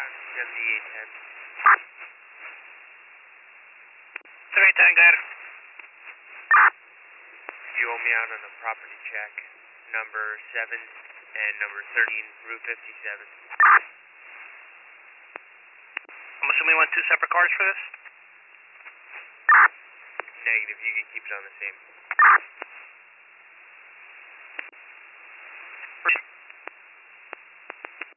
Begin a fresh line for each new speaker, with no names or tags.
7810.
7810, got it.
You owe me out on a property check, number 7 and number 13, Route 57.
I'm assuming you want two separate cards for this?
Negative, you can keep it on the same.